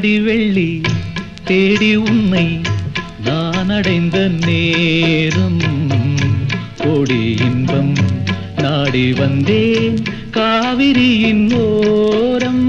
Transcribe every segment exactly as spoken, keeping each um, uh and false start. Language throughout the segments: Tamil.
ஆடி வெள்ளி தேடி உன்னை நான் அடைந்த நேரம் கோடி இன்பம் நாடி வந்தேன் காவிரியின் ஓரம்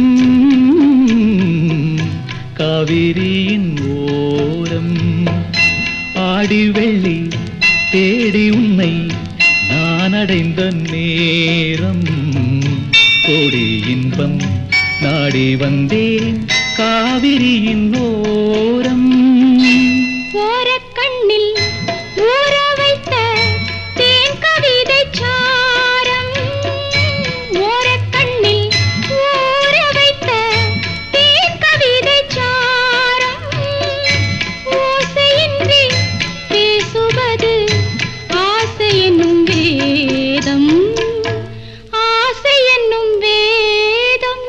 காவிரியின் ஓரம் ஆடி வெள்ளி தேடி உன்னை நான் அடைந்த நேரம் கோடி இன்பம் நாடி வந்தேன் காவிரியின் ஓரம் ஓரக்கண்ணில் ஊற வைத்த தேன் கவிதை சாரம் ஓரக்கண்ணில் ஊற வைத்த தேன் கவிதை சாரம் ஓசையின்றி பேசுவது ஆசை என்னும் வேதம் ஆசை என்னும் வேதம்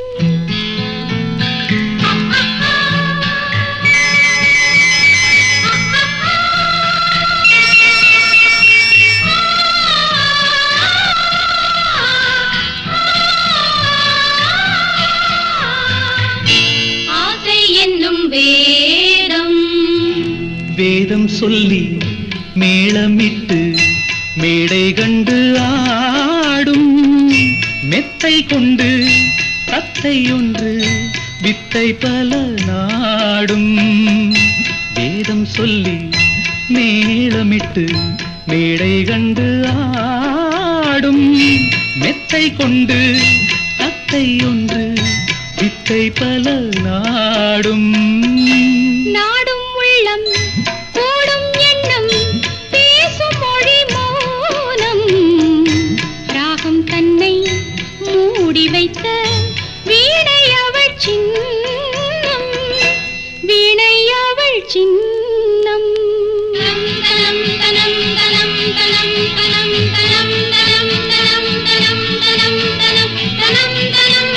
வேதம் வேதம் சொல்லி மேளமிட்டு மேடை கண்டு ஆடும் மெத்தை கொண்டு தத்தை ஒன்று வித்தை பல நாடும் வேதம் சொல்லி மேளமிட்டு மேடை கண்டு ஆடும் மெத்தை கொண்டு தத்தை ஒன்று வித்தை பல நாடும் நாடும் உள்ளம் கூடும் எண்ணம் பேசும் மொழி மௌனம் ராகம் தன்னை மூடி வைத்த வீணை அவள் சின்னம் வீணை அவள் சின்னம் தனம் தனம் தனம் தனம் தனம் தனம் தனம் தனம் தனம் தனம் தனம் தனம் தனம்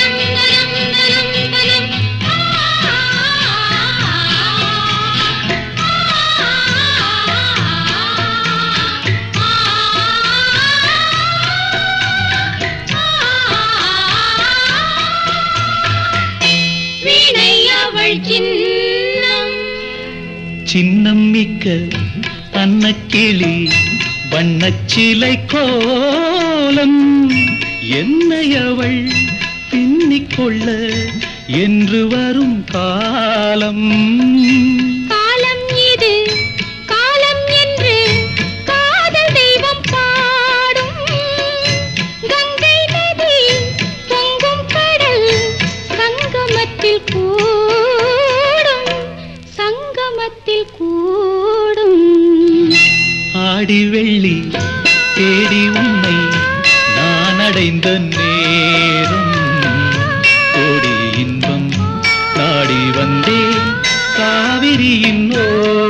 சின்னம் மிக்க அன்னக்கிளி வண்ணச்சிலை கோலம் என்னை அவள் பின்னிக்கொள்ள என்று வரும் காலம் காலம் இது காலம் என்று காதல் தெய்வம் பாடும் கங்கை நதி பொங்கும் கடல் சங்கமத்தில் கூடும் சங்கமத்தில் கூடும் ஆடி வெள்ளி தேடி உன்னை நான் அடைந்த நேரம் கோடி இன்பம் நாடி வந்தேன் காவிரியின் ஓ